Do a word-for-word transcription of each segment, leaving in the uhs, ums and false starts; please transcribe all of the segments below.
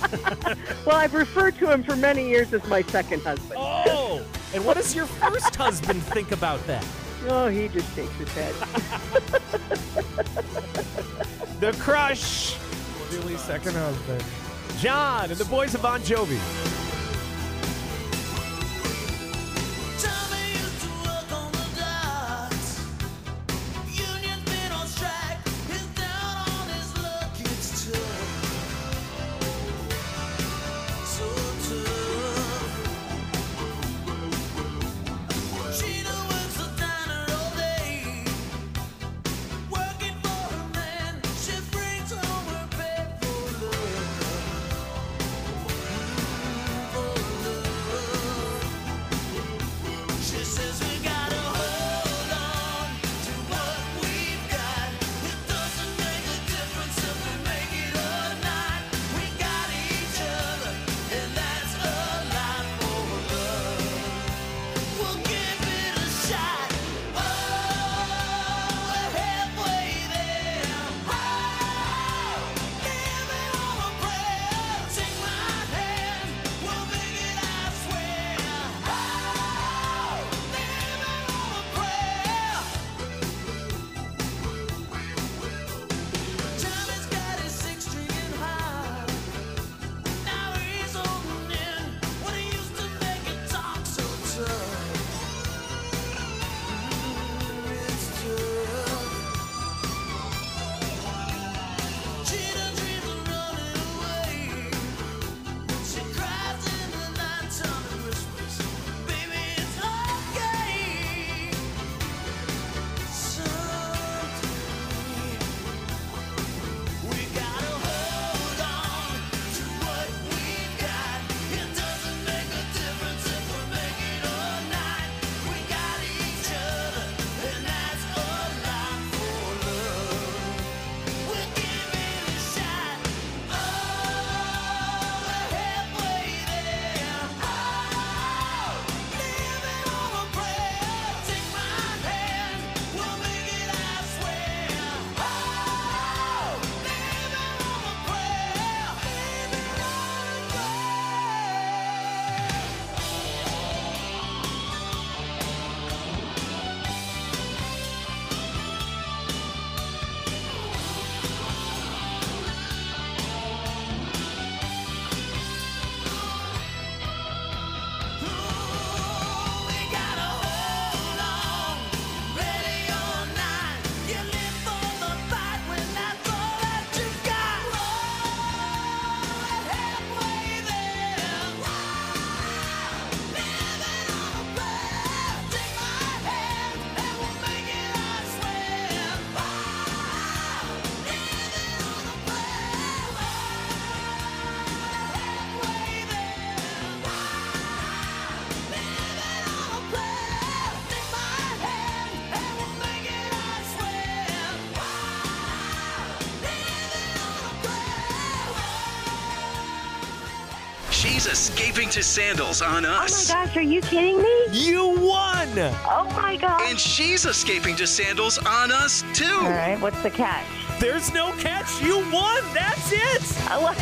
Well, I've referred to him for many years as my second husband. Oh, and what does your first husband think about that? Oh, he just shakes his head. The Crush. Julie's second husband. John and the Boys of Bon Jovi. She's escaping to Sandals on us. Oh my gosh, are you kidding me? You won! Oh my gosh. And she's escaping to Sandals on us, too. All right, what's the catch? There's no catch. You won. That's it.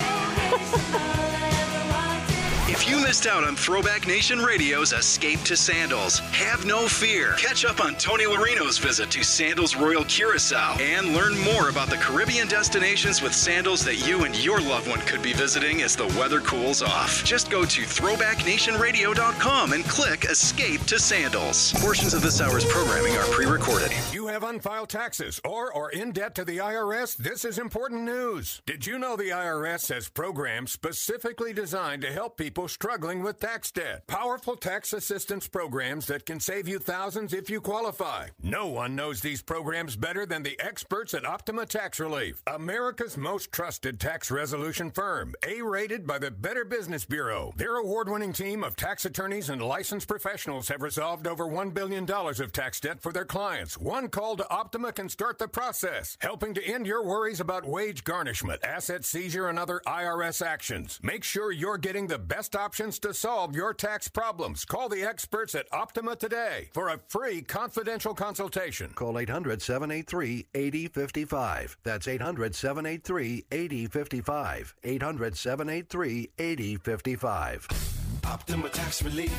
If you missed out on Throwback Nation Radio's Escape to Sandals, have no fear. Catch up on Tony Larino's visit to Sandals Royal Curacao and learn more about the Caribbean destinations with sandals that you and your loved one could be visiting as the weather cools off. Just go to throwback nation radio dot com and click Escape to Sandals. Portions of this hour's programming are pre-recorded. If you have unfiled taxes or are in debt to the I R S, this is important news. Did you know the I R S has programs specifically designed to help people struggling with tax debt? Powerful tax assistance programs that can save you thousands if you qualify. No one knows these programs better than the experts at Optima Tax Relief, America's most trusted tax resolution firm, A-rated by the Better Business Bureau. Their award-winning team of tax attorneys and licensed professionals have resolved over one billion dollars of tax debt for their clients. One call to Optima can start the process, helping to end your worries about wage garnishment, asset seizure, and other I R S actions. Make sure you're getting the best options solutions to solve your tax problems. Call the experts at Optima today for a free confidential consultation. Call eight hundred, seven eight three, eight zero five five. That's eight hundred, seven eight three, eight zero five five. eight hundred, seven eight three, eight zero five five. Optima Tax Relief.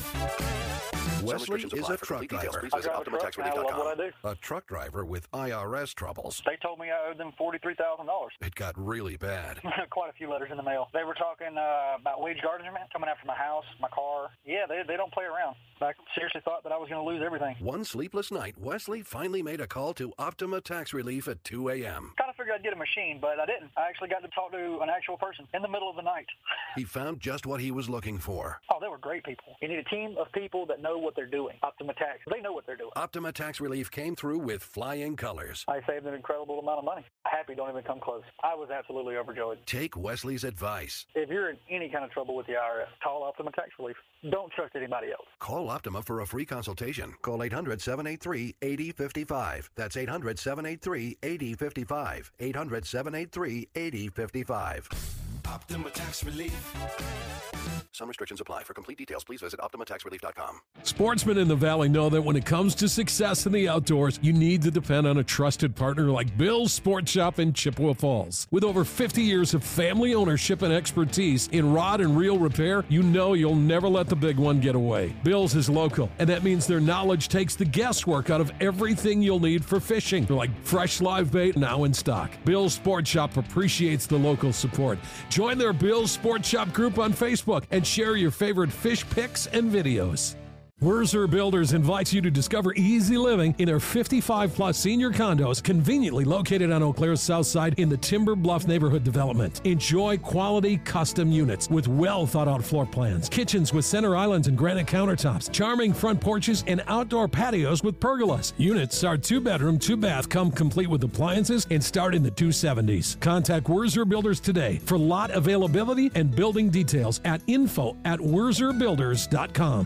Wesley is a truck driver. I drive a truck, and I love what I do. A truck driver with I R S troubles. They told me I owed them forty-three thousand dollars. It got really bad. Quite a few letters in the mail. They were talking uh, about wage garnishment coming after my house, my car. Yeah, they, they don't play around. I seriously thought that I was going to lose everything. One sleepless night, Wesley finally made a call to Optima Tax Relief at two a.m. Kind of figured I'd get a machine, but I didn't. I actually got to talk to an actual person in the middle of the night. He found just what he was looking for. Oh, they were great people. You need a team of people that know what they're doing. Optima Tax, they know what they're doing. Optima Tax Relief came through with flying colors. I saved an incredible amount of money. Happy don't even come close. I was absolutely overjoyed. Take Wesley's advice. If you're in any kind of trouble with the I R S, call Optima Tax Relief. Don't trust anybody else. Call Optima for a free consultation. Call eight hundred, seven eight three, eight zero five five. That's eight hundred, seven eight three, eight zero five five. eight hundred, seven eight three, eight zero five five. Optima Tax Relief. Some restrictions apply. For complete details, please visit Optima Tax Relief dot com. Sportsmen in the Valley know that when it comes to success in the outdoors, you need to depend on a trusted partner like Bill's Sport Shop in Chippewa Falls. With over fifty years of family ownership and expertise in rod and reel repair, you know you'll never let the big one get away. Bill's is local, and that means their knowledge takes the guesswork out of everything you'll need for fishing, like fresh live bait now in stock. Bill's Sport Shop appreciates the local support. Join their Bill's Sport Shop group on Facebook and share your favorite fish pics and videos. Wurzer Builders invites you to discover easy living in their fifty-five plus senior condos conveniently located on Eau Claire's south side in the Timber Bluff neighborhood development. Enjoy quality custom units with well thought out floor plans, kitchens with center islands and granite countertops, charming front porches, and outdoor patios with pergolas. Units are two bedroom, two bath, come complete with appliances and start in the two seventies. Contact Wurzer Builders today for lot availability and building details at info at wurzer builders dot com.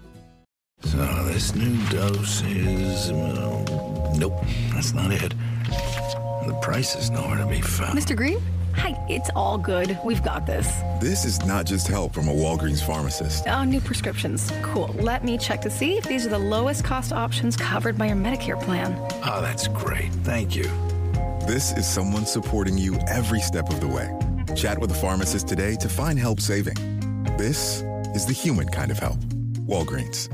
So this new dose is, well, nope, that's not it. The price is nowhere to be found. Mister Green? Hi, it's all good. We've got this. This is not just help from a Walgreens pharmacist. Oh, new prescriptions. Cool. Let me check to see if these are the lowest cost options covered by your Medicare plan. Oh, that's great. Thank you. This is someone supporting you every step of the way. Chat with a pharmacist today to find help saving. This is the human kind of help. Walgreens.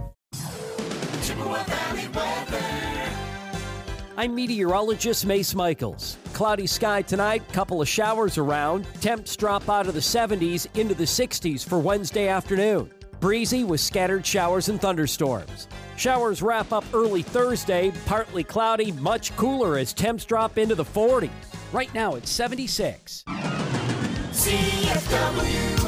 I'm meteorologist Mace Michaels. Cloudy sky tonight, couple of showers around. Temps drop out of the seventies into the sixties for Wednesday afternoon. Breezy with scattered showers and thunderstorms. Showers wrap up early Thursday, partly cloudy, much cooler as temps drop into the forties. Right now it's seventy-six. C F W.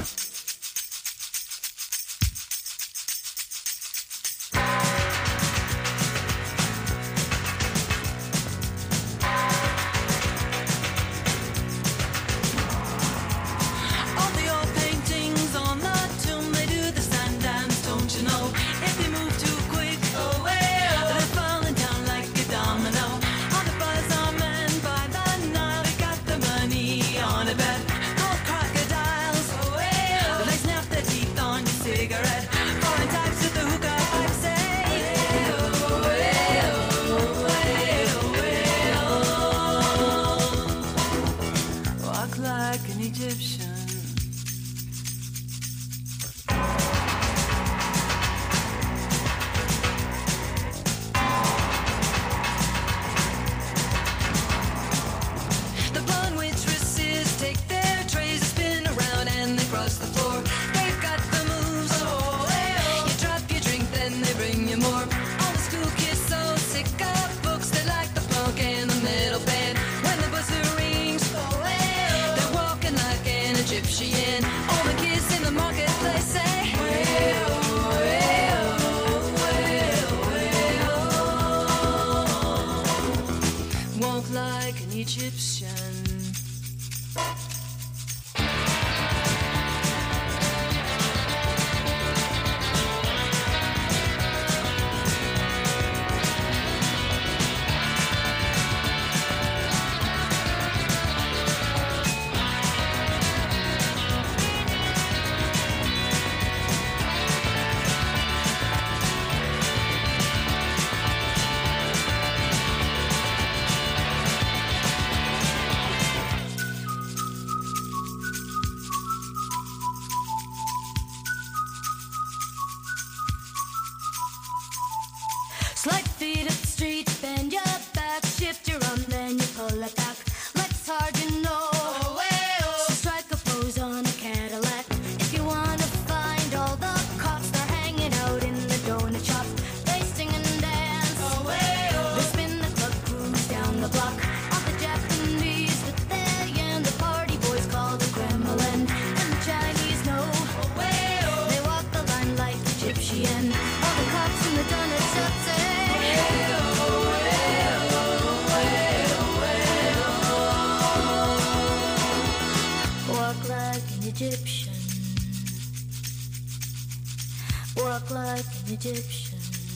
walk like an Egyptian.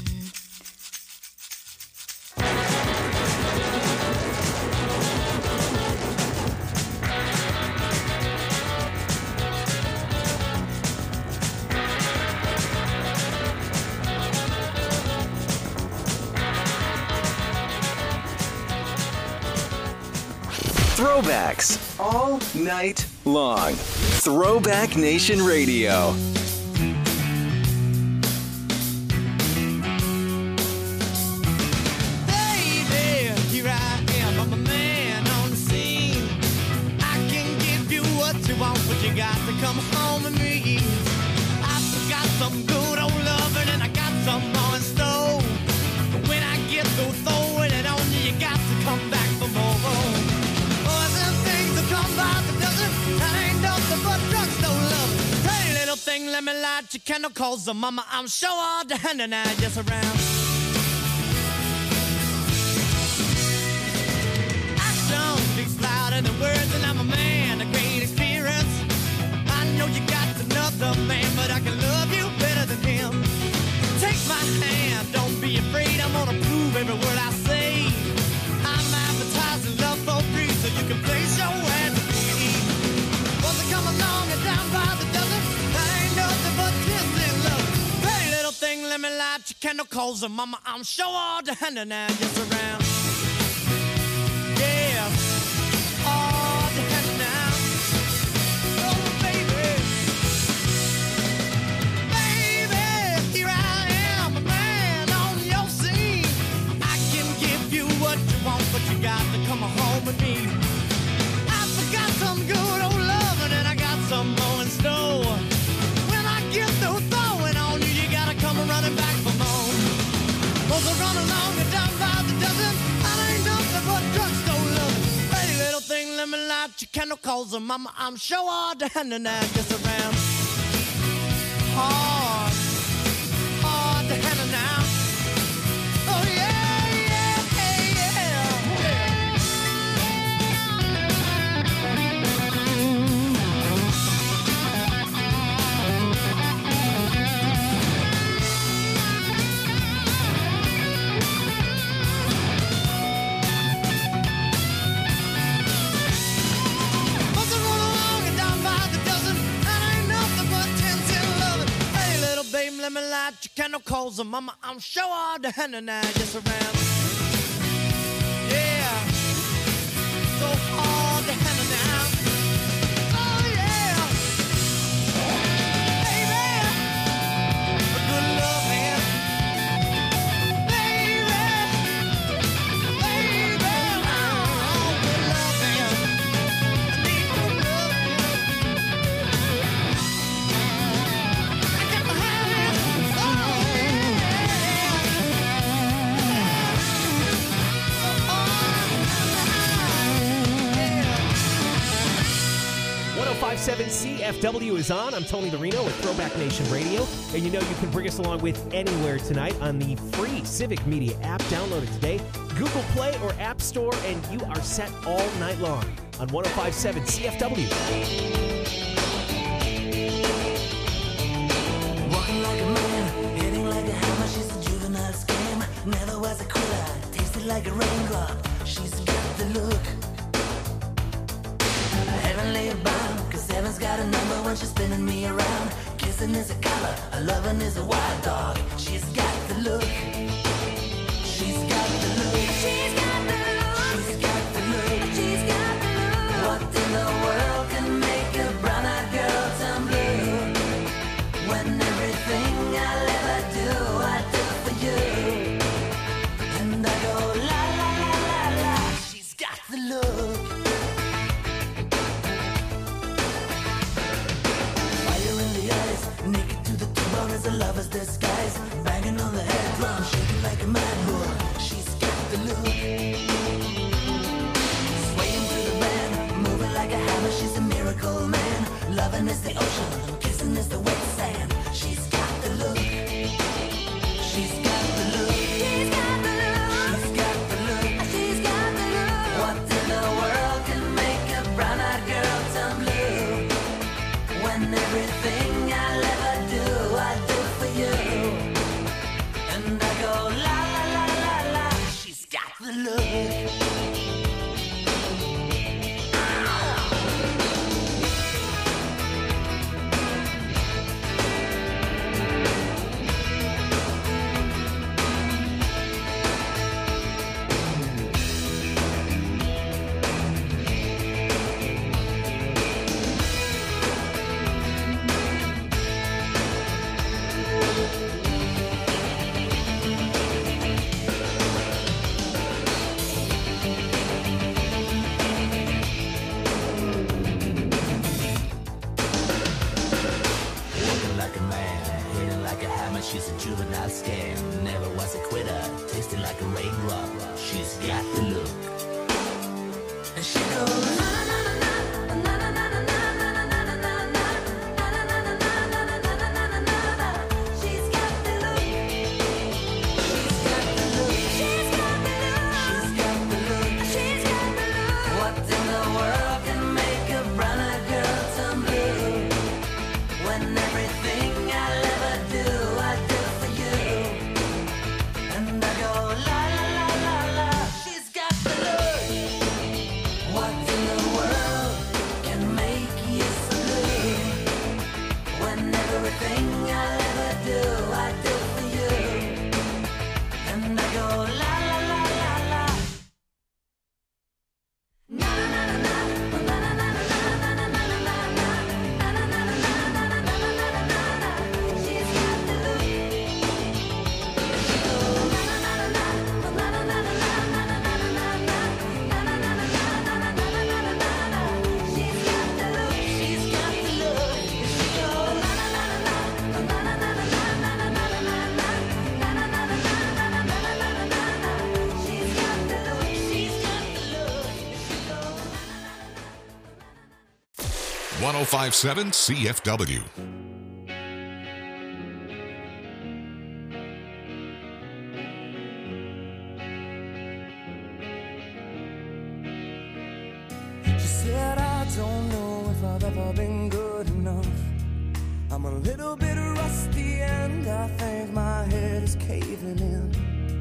Throwbacks all night long. Throwback Nation Radio. Baby, here I am, I'm a man on the scene. I can give you what you want, but you got to come home with me. I've got some good old loving and I got some more in store. But when I get through throwing it on you, you got to come back for more. Come by the dozen, that ain't nothing but drugstore love. Hey, little thing, let me light your candle, cause the mama, I'm sure all the hand and I just around. Action speaks louder than words, and I'm a man of great experience. I know you got another man, but I can love you better than him. Take my hand, don't be afraid, I'm gonna prove every word I say. I'm advertising love for free, so you can place your hand to me. Once I come along and down by the dozen, that ain't nothing but kissing love. Hey, little thing, let me light your candle, cause mama, I'm sure all the hand and I just around. Yeah, all the hand now. Oh, baby. Baby, here I am, a man on your scene. I can give you what you want, but you got to come home with me. I forgot some good old loving and I got some more in store. When I get through throwing on you, you gotta come running back for more. Cause I run along and down by the dozen, I ain't nothing but drugstore loving. Hey, little thing, let me light your candle, cause mama, I'm sure all the hand and I just around. Hard, hard to handle now. Oh yeah, yeah, yeah, yeah. Must have run along and down by the dozen, that ain't nothing but ten, ten loving. Hey, little babe, let me light your candle, cause mama, I'm sure all the hand and I just around. Yeah, so hard to handle now. Oh yeah, baby, a good loving, baby, baby, oh, good loving. I need good loving. I got to have it. Oh one oh five point seven C F W is on. I'm Tony Marino with Throwback Nation Radio. And you know you can bring us along with anywhere tonight on the free Civic Media app. Download it today. Google Play or App Store, and you are set all night long on one oh five point seven C F W. Walking like a man, hitting like a hammer. She's a juvenile scam. Never was a quitter, tasted like a raindrop. She's got the look. Heavenly bound, cause heaven's got a number when she's spinning me around. Kissing is a color, a loving is a wild dog. She's got the look. She's got the look. She's got the look. She's got the look. She's got the look. What in the world can make a brown-eyed girl turn blue? When everything I'll ever do, I do for you. And I go la la la la la. She's got the look. Fire in the eyes, naked to the bone as a lover's disguise. Banging on the head drum, shaking like a mad bull. She's got the look. Swaying through the band, moving like a hammer. She's a miracle man. Loving is the ocean, kissing is the wet sand. She's got the look. She's got the look. She's got the look. She's got the look. She's got the look. What in the world can make a brown-eyed girl turn blue? When everything I'll ever do, I do for you. mama, she's a juvenile scam. Never was a quitter, tasted like a raindrop. She's got the look. And she goes, na na na na na na na na na na na na na. She's got the look. She's got the look. She's got the look. She's got the look. What in the world can make a brown-eyed girl turn blue? When everything I'll ever do, I do for you. And I go la la la la la. She's got the look. What in the world can make you so blue? When everything I'll ever do, I do for you. And I go la la la la la. Na na na na na na na na na na na na na. She's got the look. She goes na na na na na na na na na na na na na. She's got the look. She's got the look. She goes na na na na na na na na na na na na na na. She's got the look. She's got the look. She goes. one oh five point seven C F W. She said, I don't know if I've ever been good enough. I'm a little bit rusty and I think my head is caving in.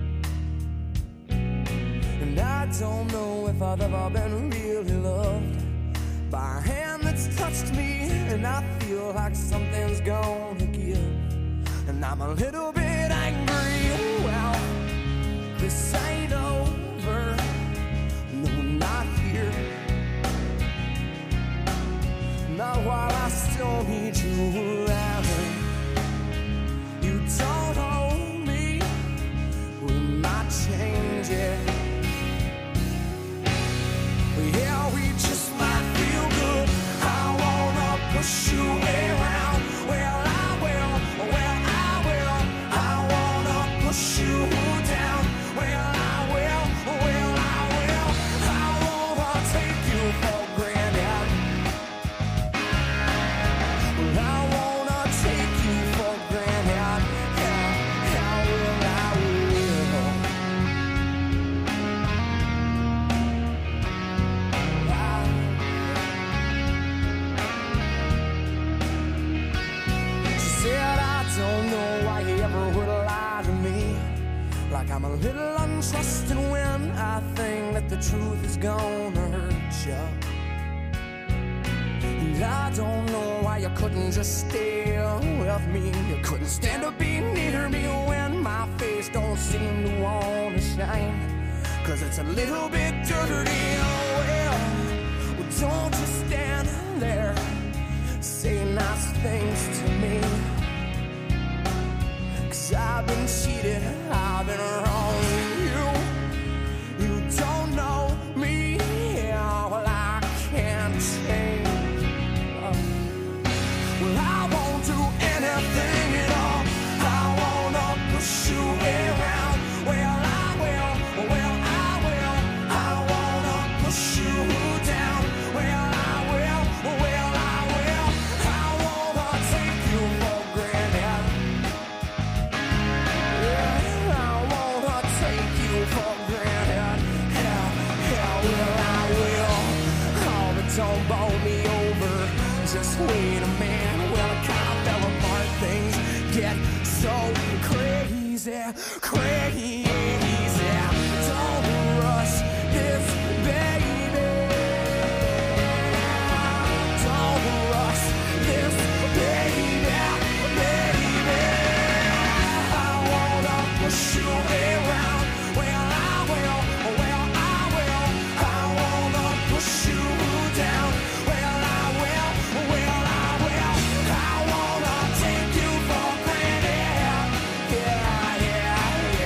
And I don't know if I've ever been really loved by a hand that's touched me, and I feel like something's gonna give. And I'm a little bit angry. Well, this ain't over. No, not here. Not while I still need you around. You don't hold me. We might change it. Yeah, we just might feel good. I wanna push you around. Well, I will. Well, I will. I wanna push you down. Well, I will. Well, I will. I wanna take you for granted. Well, I wanna take you for granted. Yeah, yeah, well, I will. She said, I don't know why you ever would lie to me. Like I'm a little untrusting when I think that the truth is gonna hurt you. And I don't know why you couldn't just stay with me. You couldn't stand to be near me when my face don't seem to wanna shine. Cause it's a little bit dirty. Oh well, well don't just stand there. Say nice things to me. Cause I've been cheated, I've been wrong with you. You don't know me, yeah, well I can't change. Uh, well I won't do anything at all. I wanna push you around. Well I will, well I will. I wanna push you down. Well I will, well I will. I wanna take you for granted. Yeah, I wanna take you for granted. Yeah, yeah, well I will. Oh, but don't bowl me over. Just wait a minute. Well, it kind of fell apart. Things get so crazy, crazy. Don't rush this, baby. Don't rush this, baby, baby. I wanna push you around. Well, I will. Well, I will. I wanna push you down. Well, I will. Well, I will. I wanna take you for granted. Yeah, yeah,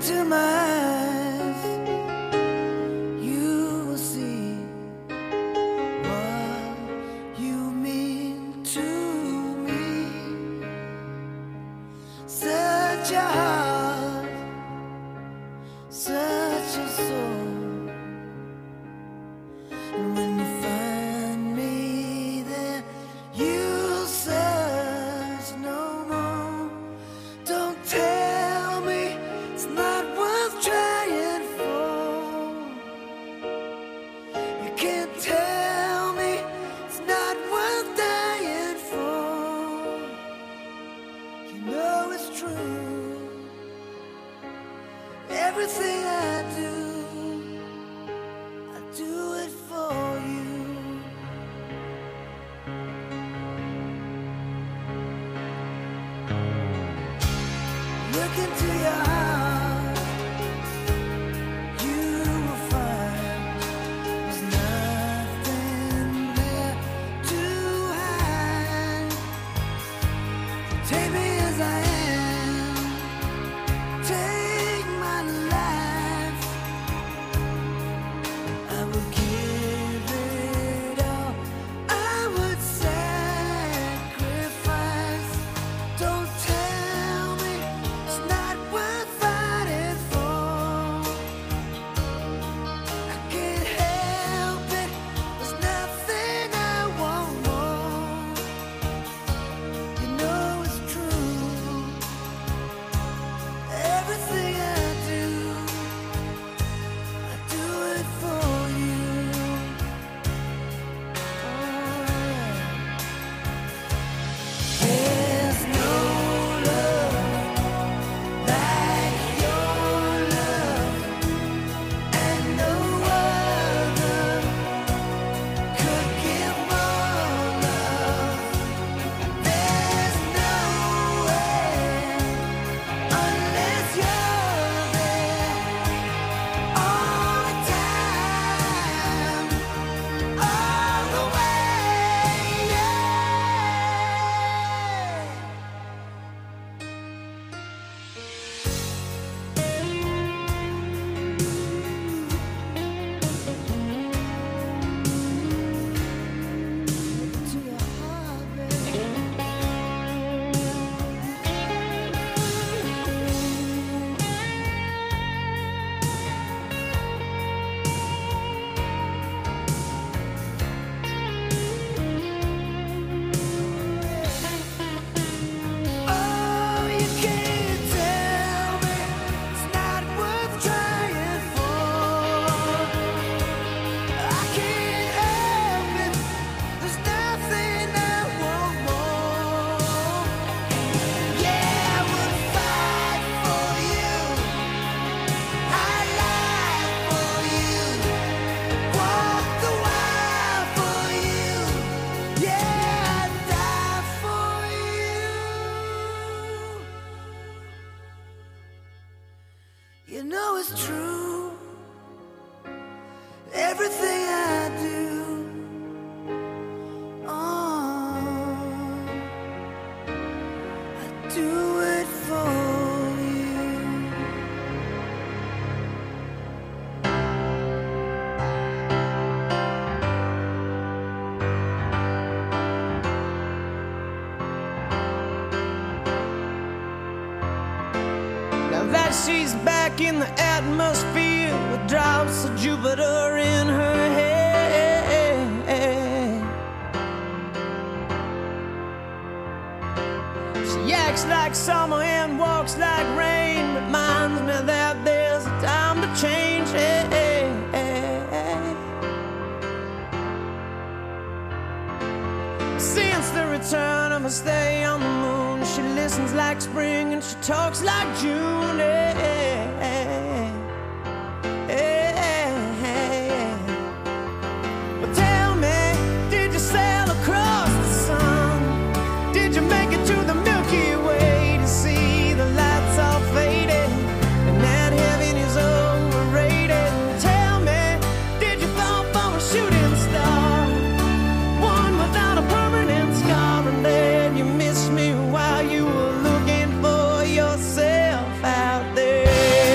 into my eyes, you will see what you mean to me. Such a heart, such a soul. And when you find me there, you'll search no more. Don't tell me it's not worth trying for. You can't tell me it's not worth dying for. You know it's true. Everything I do, I do it for you. Look into your heart, you will find there's nothing there to hide. Take me as I am, take my life. I will give it all, I would sacrifice. Don't tell me it's not worth fighting for. I can't help it, there's nothing I want more. You know it's true. Everything I do, I do it for you. There's no love like your love, and no other could give more love. There's nowhere unless you're there all the time, all the way. Yeah. To your heart, baby. Oh, you can't tell me it's not worth trying for. I can't help it, there's nothing I want more. Yeah, I would fight for you, I lie for you, walk the wire for you. Yeah, I'd die for you. You know it's true. Everything I do, oh, I do it for you. Now that she's back in the atmosphere with drops of Jupiter in her head. She acts like summer and walks like rain. Reminds me that there's a time to change. Since the return of her stay on the moon, she listens like spring and she talks like June. eh, eh, eh, eh, eh. But tell me, did you sail across the sun? Did you make it to the Milky Way to see the lights all faded and that heaven is overrated? Tell me, did you fall for a shooting star, one without a permanent scar, and then you missed me while you were looking for yourself out there?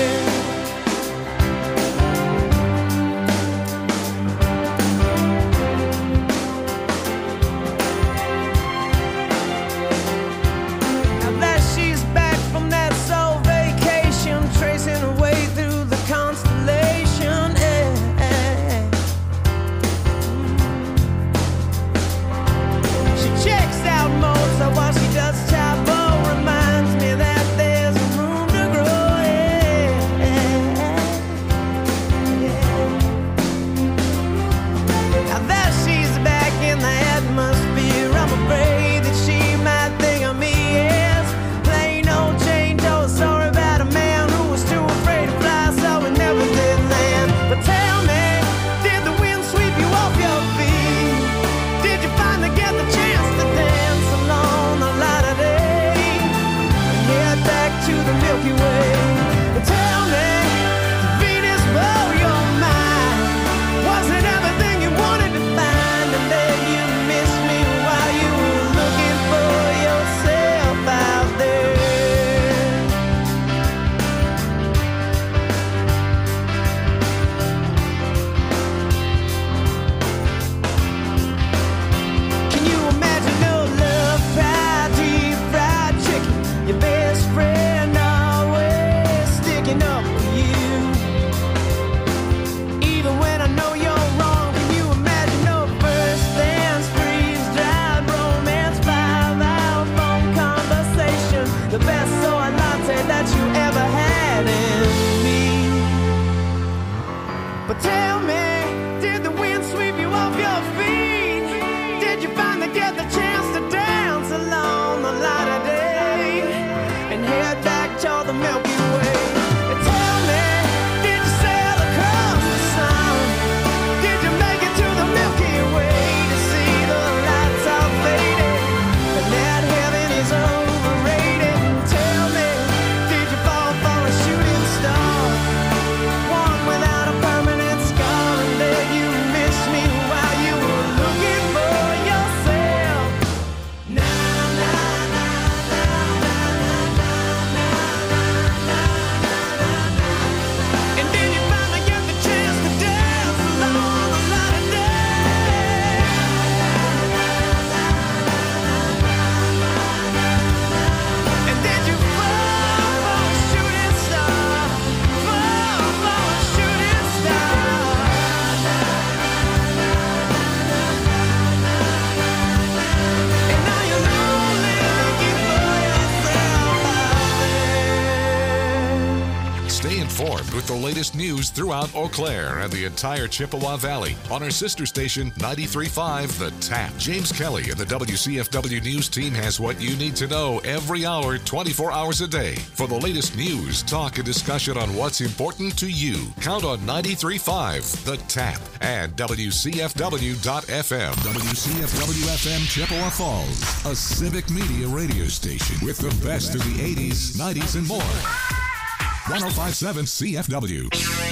the latest news throughout Eau Claire and the entire Chippewa Valley on our sister station, ninety-three point five The Tap. James Kelly and the W C F W News team has what you need to know every hour, twenty-four hours a day. For the latest news, talk, and discussion on what's important to you, count on ninety-three point five The Tap and W C F W dot F M. W C F W F M Chippewa Falls, a civic media radio station with the best of the eighties, nineties, and more. one oh five point seven C F W.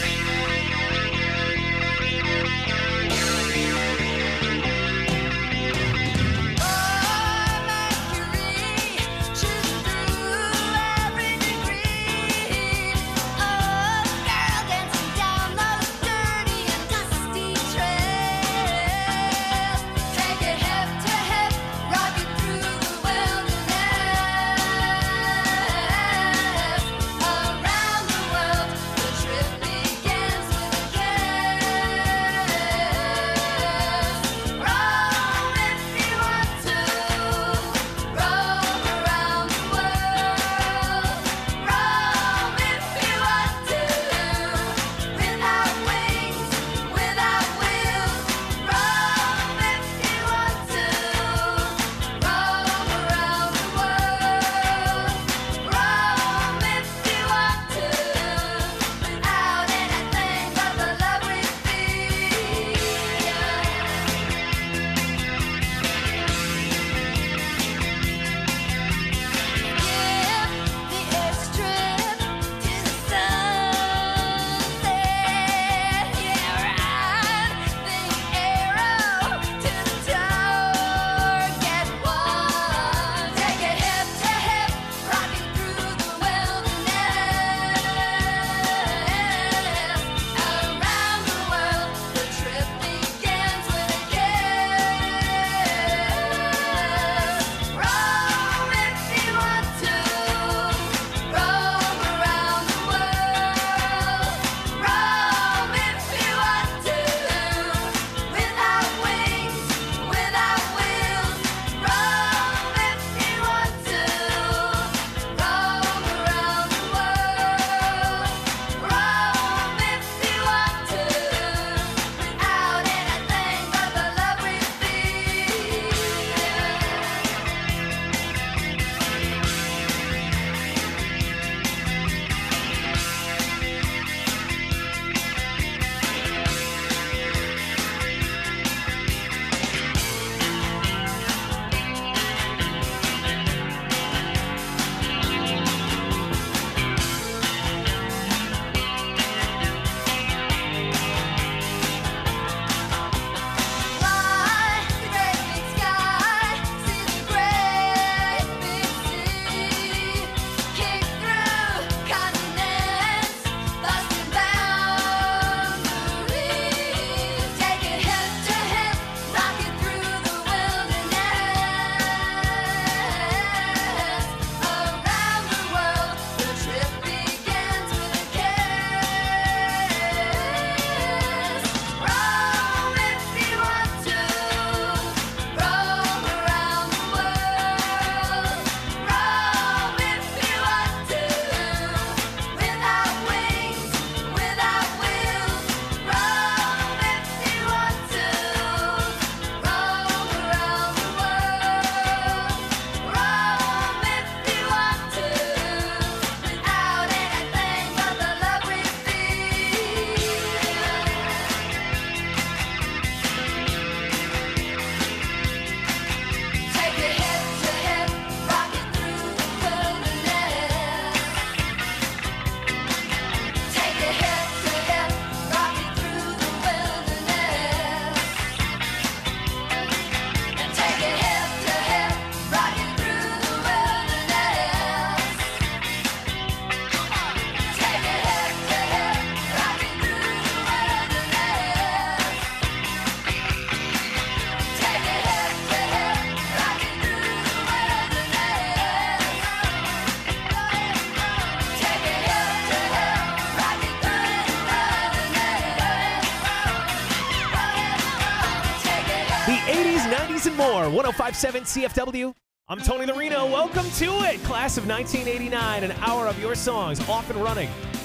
more. one oh five point seven C F W. I'm Tony Larino. Welcome to it. Class of nineteen eighty-nine, an hour of your songs off and running.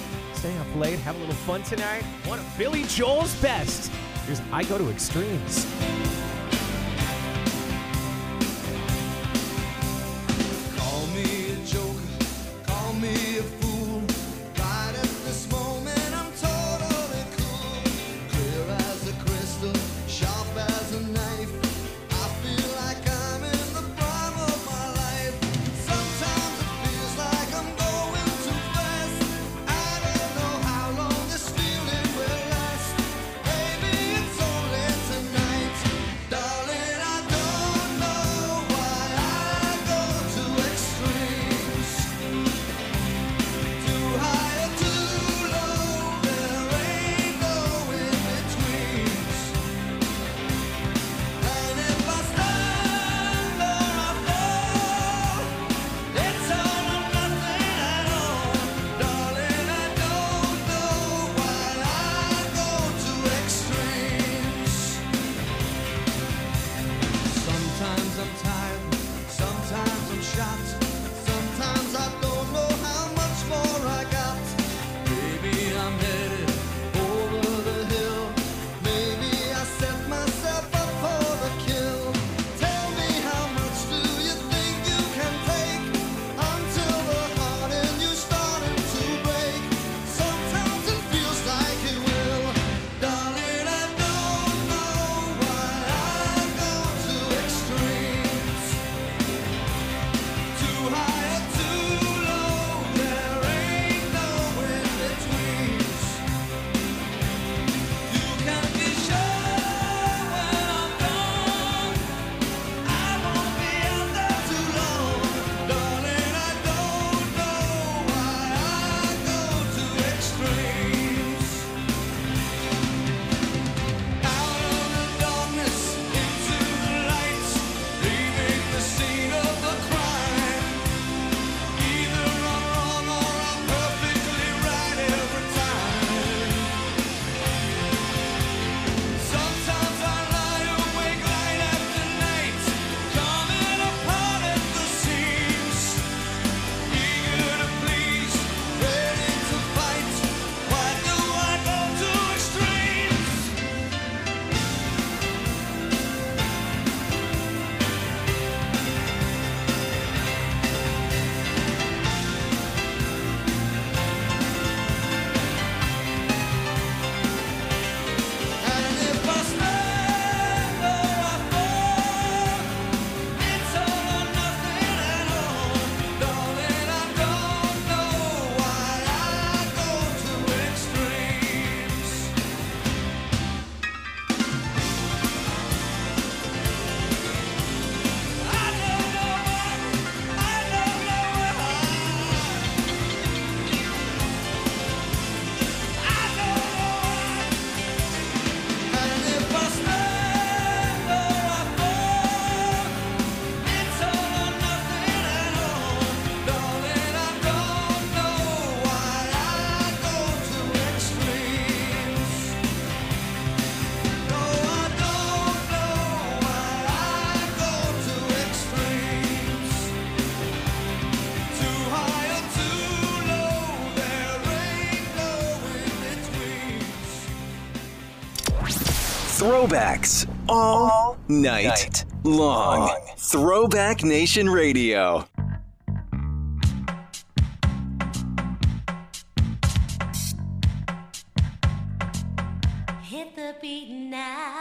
Stay up late, have a little fun tonight. One of Billy Joel's best. Here's I Go to Extremes. Call me a joker, call me a fool. Right at this moment, I'm totally cool. Clear as a crystal, sharp as a knife. I feel like I'm in the prime of my life. Sometimes it feels like I'm going too fast. I don't know how long this feeling will last. Maybe it's only tonight. Darling, I don't know why I go to extremes. Too high or too low, there ain't no in-betweens. And if I stand or I fall, it's all or nothing at all. Darling, I don't know why I go to extremes. Sometimes I'm tired, sometimes I'm shot. Sometimes I don't know how much more I got. Maybe I'm headed over the hill. Maybe I set myself up for the kill. Tell me, how much do you think you can take until the heart in you starting to break? Sometimes it feels like it will. Darling, I don't know why I go to extremes. Too high or too low, there ain't no in-betweens. You can be sure when I'm gone, I won't be out there too long. Darling, I don't know why I go to extremes. Out of the darkness into the light, leaving the scene of the crime. Either I'm wrong or I'm perfectly right every time. Sometimes I lie awake night after night, coming apart at the seams. Eager to please, ready to fight. Why do I go to extremes? And if I stand or I fall, it's all or nothing at all. Darling, I don't know why I go to extremes. I don't know why, I don't know why. I don't know why. And if I stand or I fall, it's all or nothing at all. Darling, I don't know why I go to extremes. No, I don't know why I go to extremes. Too high or too low, there ain't no in-betweens. Throwbacks all night long. Throwback Nation Radio. Hit the beat now.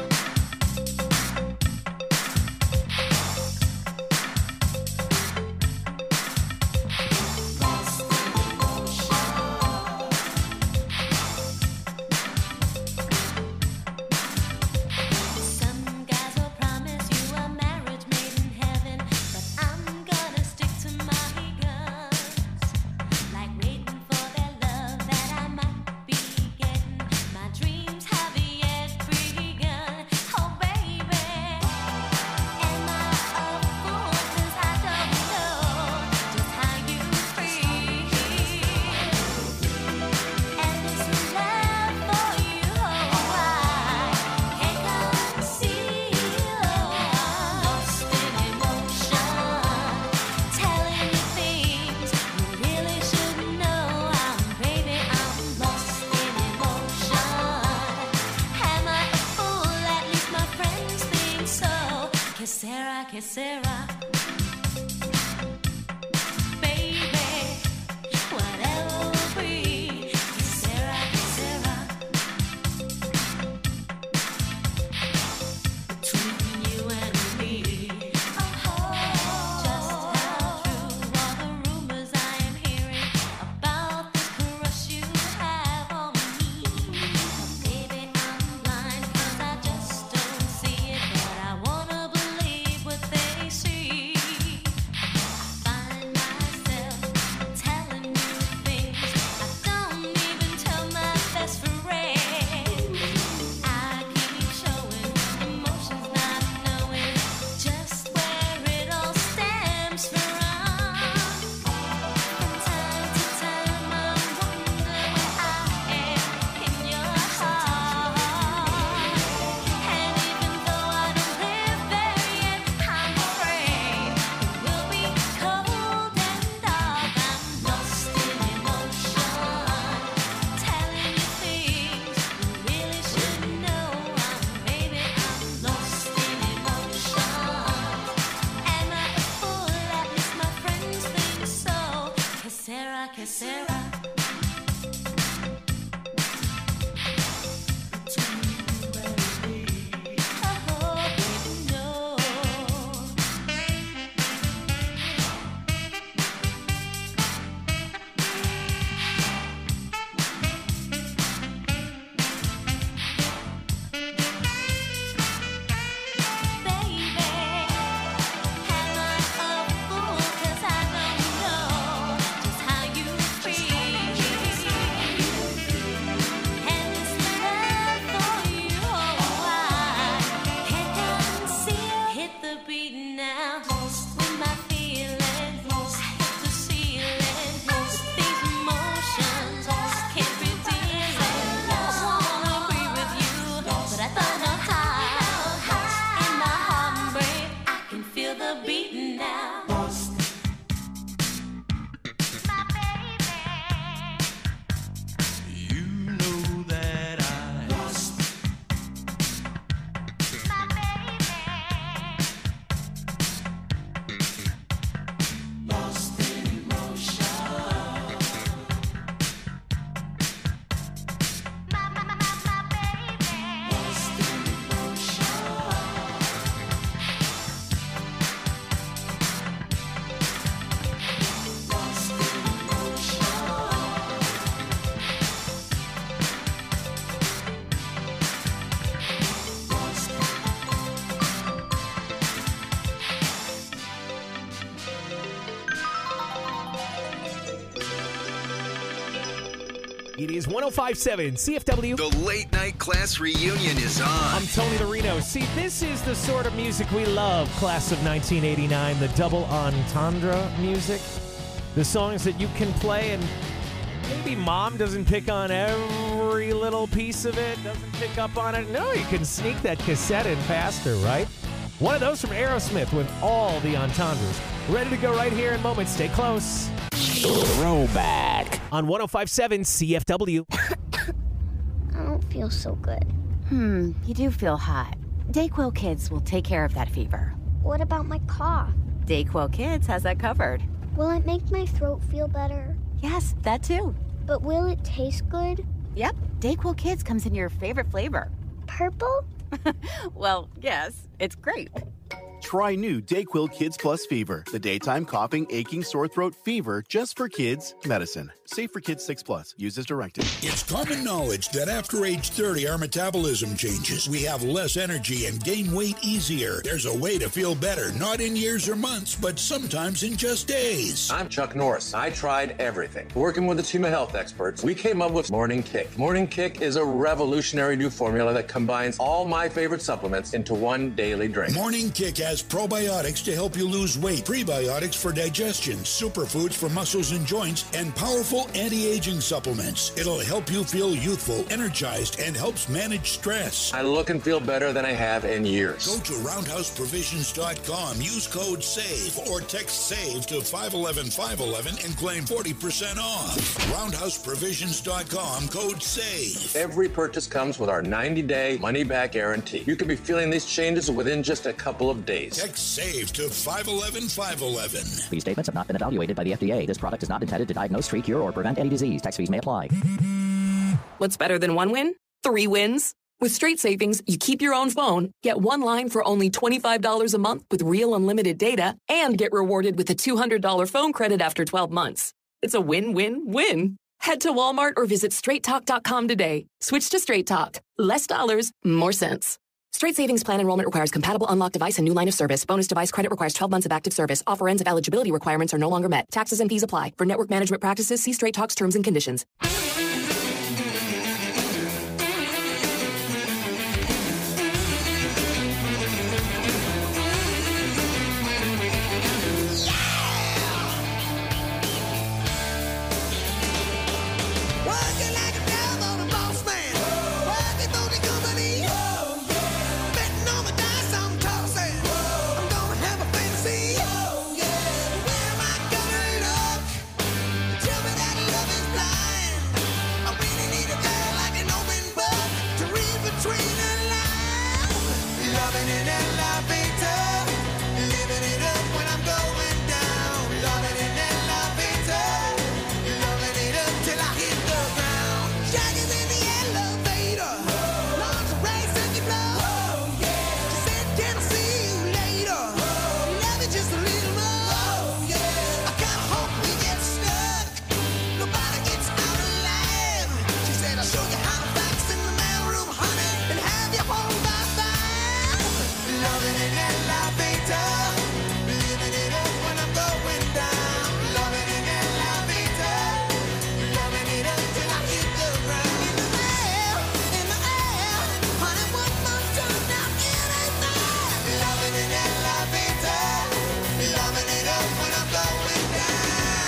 Lost in motion. Some guys will promise you a marriage made in heaven, but I'm gonna Que sera, que sera. It is one oh five point seven C F W. The late night class reunion is on. I'm Tony Larino. See, this is the sort of music we love, class of nineteen eighty-nine, the double entendre music. The songs that you can play and maybe mom doesn't pick on every little piece of it, doesn't pick up on it. No, you can sneak that cassette in faster, right? One of those from Aerosmith with all the entendres. Ready to go right here in moments. Stay close. Throwback on one oh five point seven C F W. I don't feel so good. Hmm, you do feel hot. Dayquil Kids will take care of that fever. What about my cough? Dayquil Kids has that covered. Will it make my throat feel better? Yes, that too. But will it taste good? Yep, Dayquil Kids comes in your favorite flavor. Purple? Well, yes, it's grape. Try new Dayquil Kids Plus Fever, the daytime coughing, aching, sore throat fever just for kids medicine. Safe for kids six plus. Use as directed. It's common knowledge that after age thirty, our metabolism changes. We have less energy and gain weight easier. There's a way to feel better, not in years or months, but sometimes in just days. I'm Chuck Norris. I tried everything. Working with a team of health experts, we came up with Morning Kick. Morning Kick is a revolutionary new formula that combines all my favorite supplements into one daily drink. Morning Kick has probiotics to help you lose weight, prebiotics for digestion, superfoods for muscles and joints, and powerful anti-aging supplements. It'll help you feel youthful, energized, and helps manage stress. I look and feel better than I have in years. Go to roundhouse provisions dot com, use code SAVE, or text SAVE to five one one five one one and claim forty percent off. roundhouse provisions dot com, code SAVE. Every purchase comes with our ninety-day money-back guarantee. You can be feeling these changes within just a couple of days. days. Text SAVE to five one one five one one. These statements have not been evaluated by the F D A. This product is not intended to diagnose, treat, cure, or prevent any disease. Tax fees may apply. What's better than one win? Three wins. With Straight Savings, you keep your own phone, get one line for only twenty-five dollars a month with real unlimited data, and get rewarded with a two hundred dollars phone credit after twelve months. It's a win-win-win. Head to Walmart or visit straight talk dot com today. Switch to Straight Talk. Less dollars, more sense. Straight Savings Plan enrollment requires compatible unlocked device and new line of service. Bonus device credit requires twelve months of active service. Offer ends if eligibility requirements are no longer met. Taxes and fees apply. For network management practices, see Straight Talk's terms and conditions. Working like a dog on a boss man. Working for the company. Betting on the dice I'm tossing. I'm gonna have a fantasy. Where am I gonna look? Tell me that love is blind. I really need a girl like an open book to read between the lines. Loving it and loving it. Living it up when I'm going down. Loving it and loving it. Loving it up till I hit the ground. Jaggers in the elevator. Lungs race and you blow. She said, can I see you later? Love it just a little more. I kinda hope we get stuck. Nobody gets out alive. She said, I'll show you how to fax in the mailroom, honey, and have you home by five. Loving it and loving it. Living it up when I'm going down. Loving it and loving it. Loving it up till I hit the ground. In the air, in the air, honey, one more time now, it ain't fair. Loving it and loving it. Loving it up when I'm going down.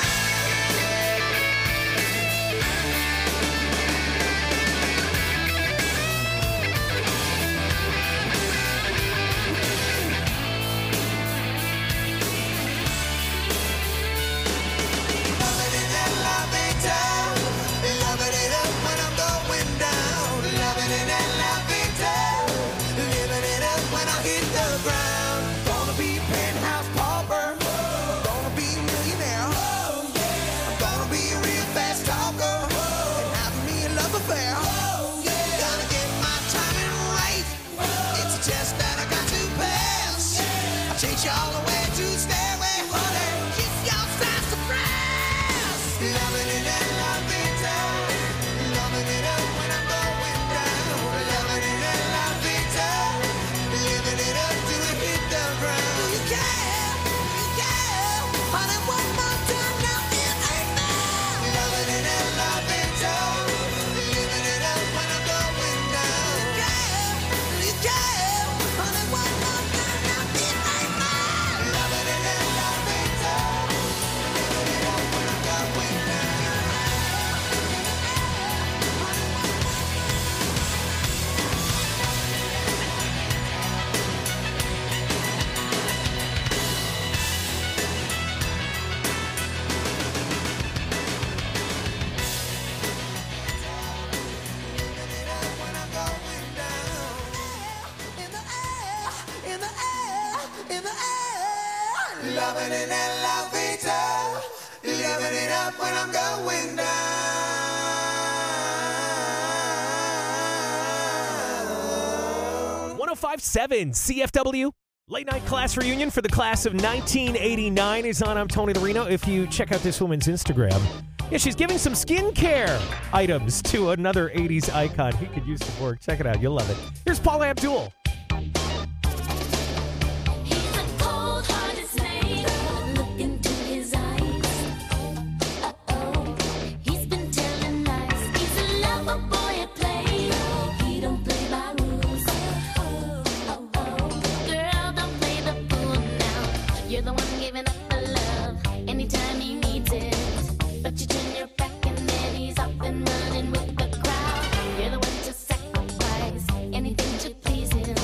Loving it and loving it. Loving it up when I'm going down. Loving it and loving it. Living it up when I hit the ground. Gonna be penthouse pauper. Gonna be a millionaire. I'm gonna be a real fast talker. And have me a love affair. Gotta get my timing right. It's a test that I got to pass. I'll chase you all the way to stairway, honey. Kiss your side surprise. Loving it and loving it. Loving it up when I'm going down. Loving it and loving it. Living it up till we hit the ground. Do you care? Do you care? Honey, one more time now, it ain't fair. Loving it and loving it. Living it up when I'm going down. Do you care? Do you care? Honey, one more time now, it ain't fair. Loving it and loving it. Living it up when I'm going down. In the air, in the air. Loving it and loving it. Living it up when I'm going down. one oh five point seven C F W. Late night class reunion for the class of nineteen eighty-nine is on. I'm Tony Larino. If you check out this woman's Instagram, yeah, she's giving some skincare items to another eighties icon. He could use some work. Check it out. You'll love it. Here's Paula Abdul. Cold-hearted snake. Look into his eyes. Uh-oh. He's been telling lies. He's a lover boy at play. He don't play by rules. Oh, oh, oh. Girl, don't play the fool now. You're the one giving up the love anytime he needs it. But you turn your back and then he's off and running with the crowd. You're the one to sacrifice anything to please him.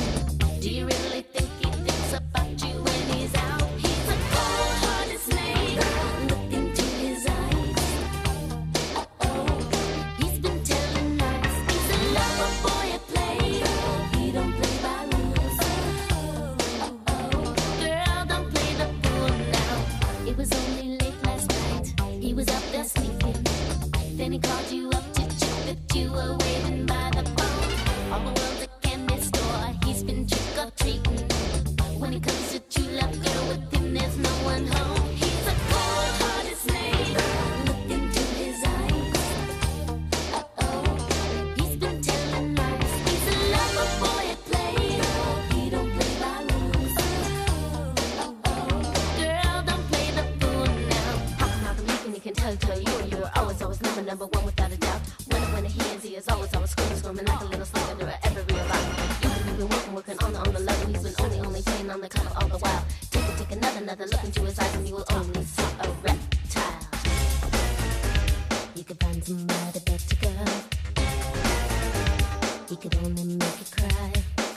another look into his eyes and you will only see a reptile. You can find somebody better, girl. He could only make you cry.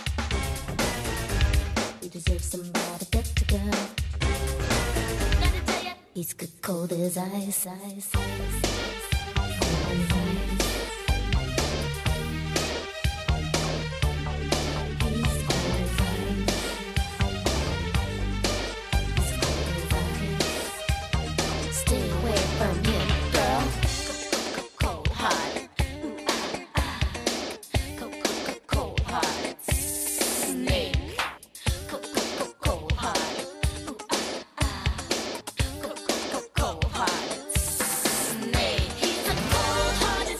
You deserve somebody better, girl. Gotta tell ya, he's good cold as ice, ice, ice, ice. Stay away from him, girl. Cold heart. Cold heart. Snake. Cold heart. Cold heart. Snake. He's a cold heart.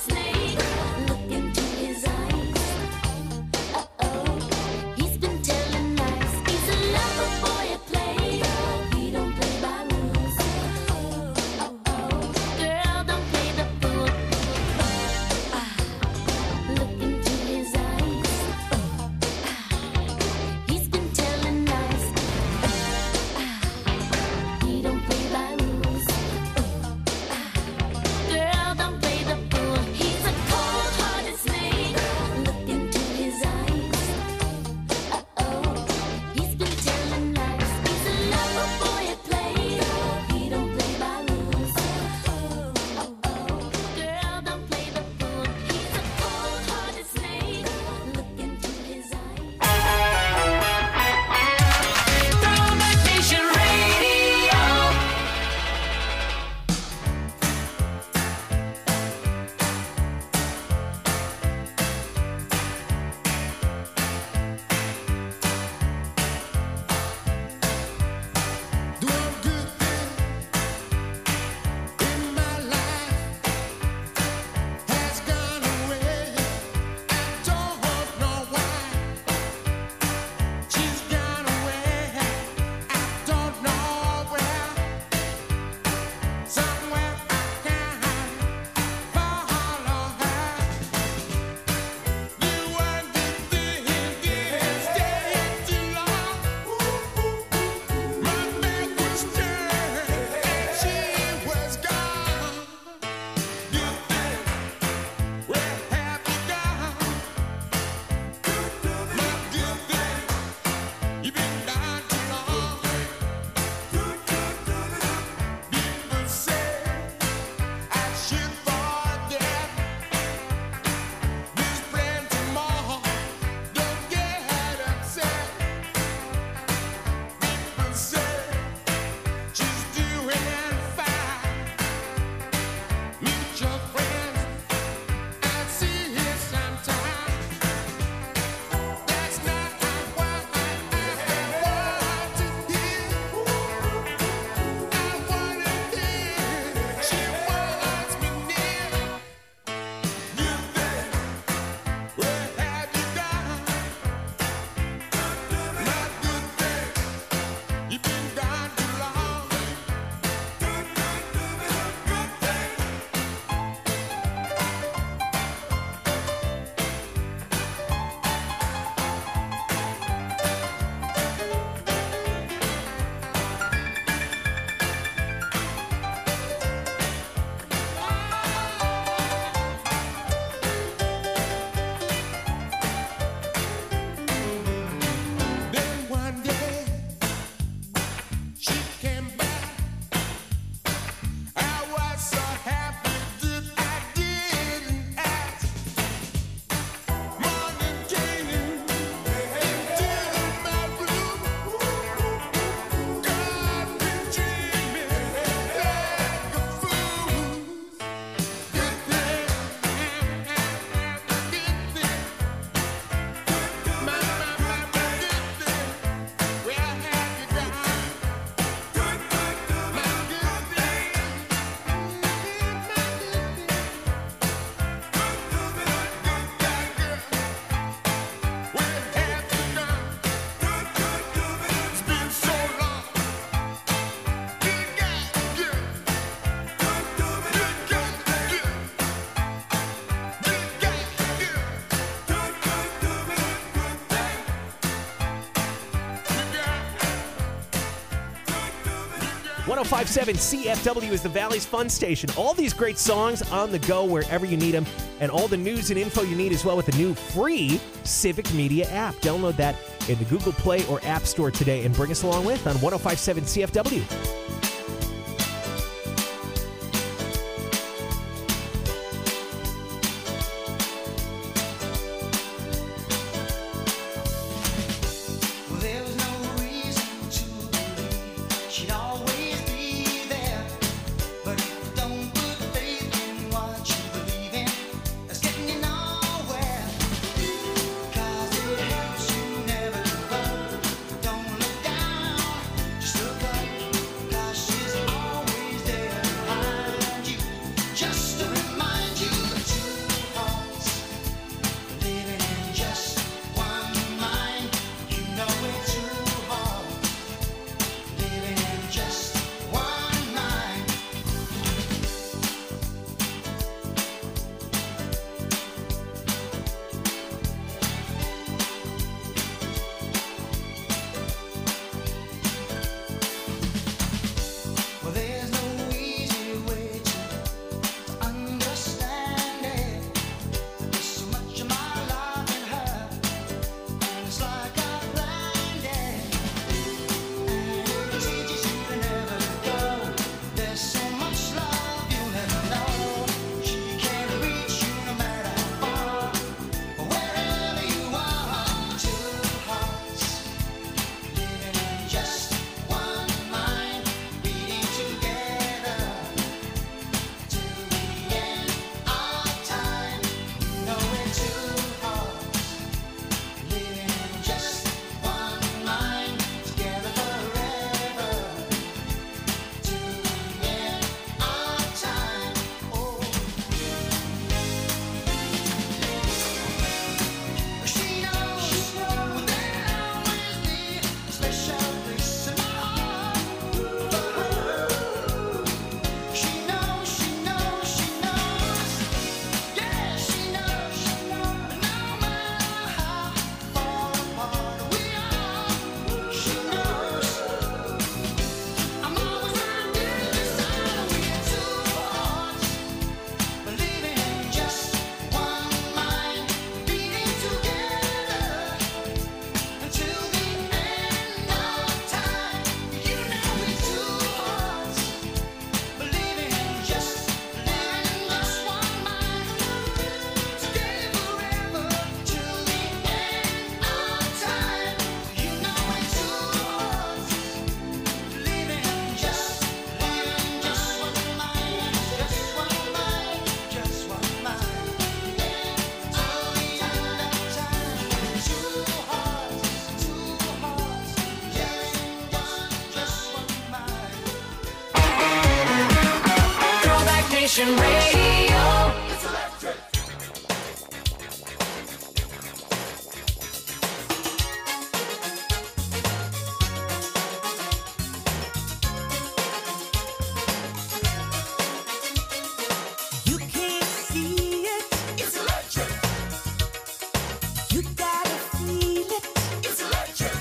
one oh five point seven C F W is the Valley's fun station. All these great songs on the go wherever you need them, and all the news and info you need as well with the new free Civic Media app. Download that in the Google Play or App Store today and bring us along with on one oh five point seven C F W. Nation Radio. It's electric. You can't see it. It's electric. You gotta feel it. It's electric.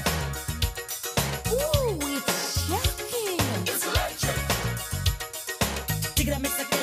Ooh, it's shocking. It's electric. Dig it up, mix it.